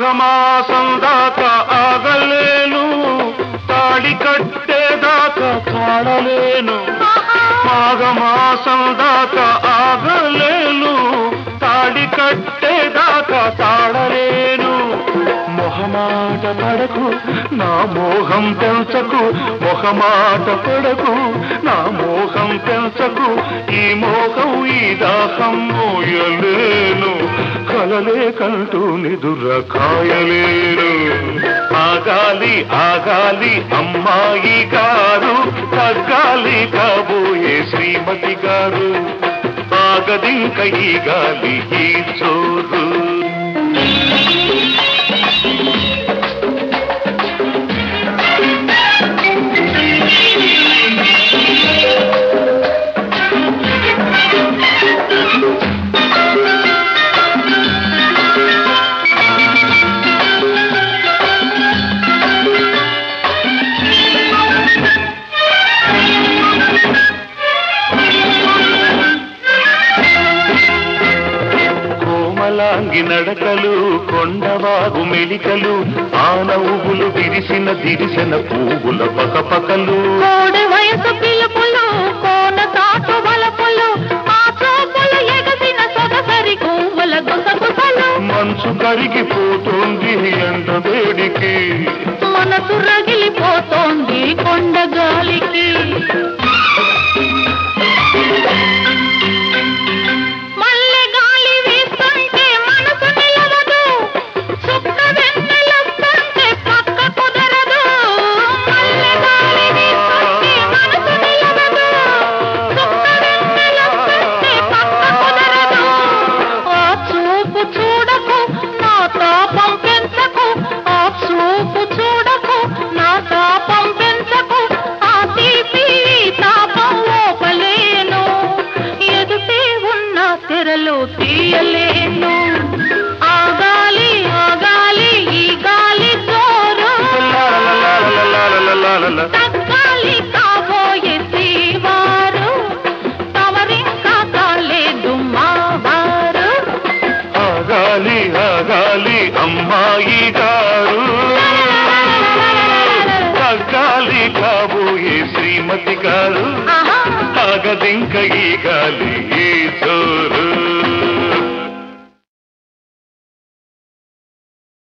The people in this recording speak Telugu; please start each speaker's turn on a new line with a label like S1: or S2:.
S1: మాఘమాసం దాకా ఆగలేను, తాళి కట్టేదాకా తాళలేను. మాఘమాసం దాకా ఆగలేను, తాళి కట్టేదాకా తాళలేను. మొహమాట పడకు నా మోహం పెంచకు, మొహమాట పడకు నా మోహం పెంచకు. ఈ మోహం ఈ దాహం మోయలేను, కలలే కంటూ నిదుర కాయలేను. ఆగాలి ఆగాలి అమ్మాయి గారు, తగ్గాలి కాబోయే శ్రీమతి గారు. ఆగదింక ఈ గాలి ఈ చోరు. లాంగి నడకలు, కొండవాగు మెలికలు, ఆ నవ్వులు విరిసిన దిరిసిన పువ్వుల పకపకలు.
S2: కోడి వయసు పిలుపులు, కోన తాటు వలపులు, ఆ చూపులు ఎగసిన సొగసరి పువ్వుల గుసగుసలు.
S1: మనసు కరిగిపోతోంది ఎండ వేడికి,
S2: మనసు రగిలిపోతోంది కొండ గాలికి. తీయలేను ఆగాలి ఆగాలి ఈ గాలి జోరు. తగ్గాలి కాబోయే శ్రీవారు, తమరింకా కాలేదు మావారు.
S1: ఆగాలి ఆగాలి అమ్మాయి గారు, తగ్గాలి కాబోయే శ్రీమతి గారు. ఆగదింక ఈ గాలి ఈ జోరు.